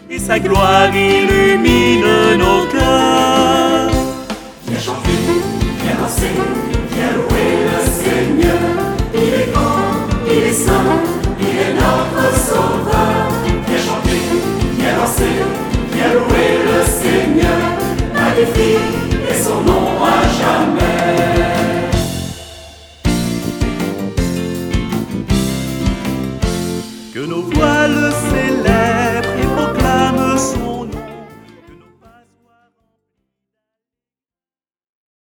et sa gloire illumine nos cœurs. Viens chanter, viens danser, viens louer le Seigneur. Il est grand, il est saint, il est notre sauveur. Viens chanter, viens danser, viens louer le Seigneur. Magnifique est son nom à jamais. Que nos voiles s'élèvent